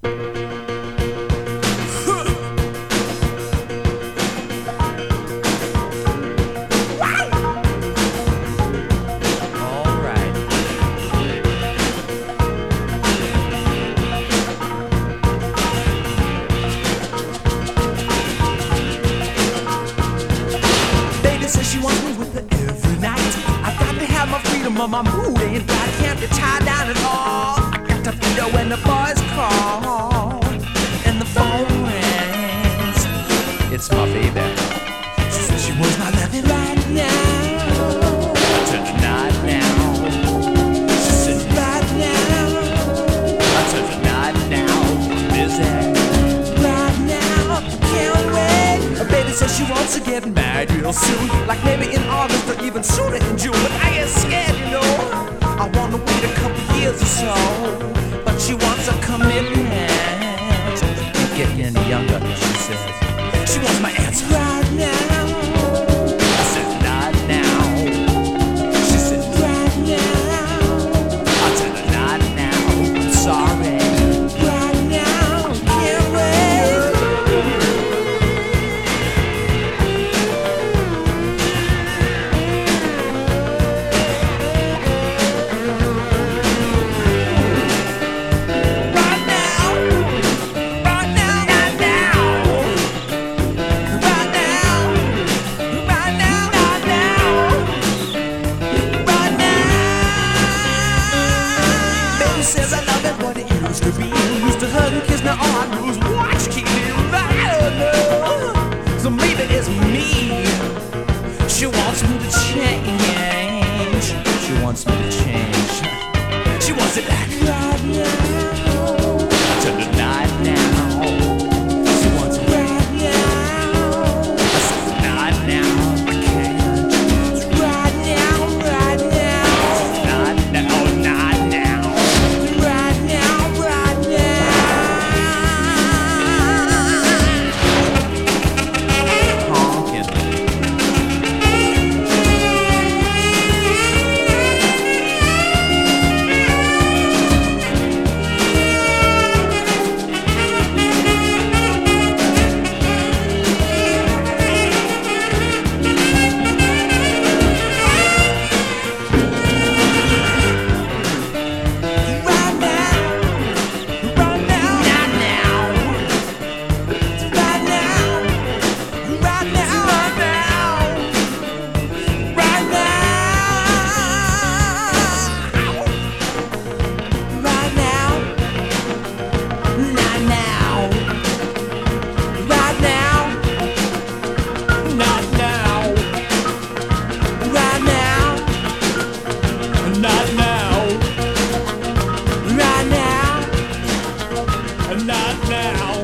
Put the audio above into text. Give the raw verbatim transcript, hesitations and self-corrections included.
She wants me with her every night. I got to have my freedom of my mood, ain't got can't be tied down at all. I got to feel when the boys call and the phone rings. It's my baby. She says she wants my loving right now. Tonight now. She says right now. Tonight now. Busy. Right now. Can't wait. Her baby says she wants to get married real soon, like maybe in August or even sooner in June. But I get scared, you know. I want to wait a couple years or so, but she wants a commitment. Ain't getting any younger, she says. She wants my answer right now. I said not now. She said right now. I said not now. I'm sorry. Right now, can't wait. Says I love it what it used to be. Used to hug and kiss, now all I do is watch T V. I don't know. So maybe it's me. She wants me to change. She wants me to change. She wants it back right now. To the night now. She wants it right now. I said not now. I can't. It's right now, right now. Not now, not now. Not now.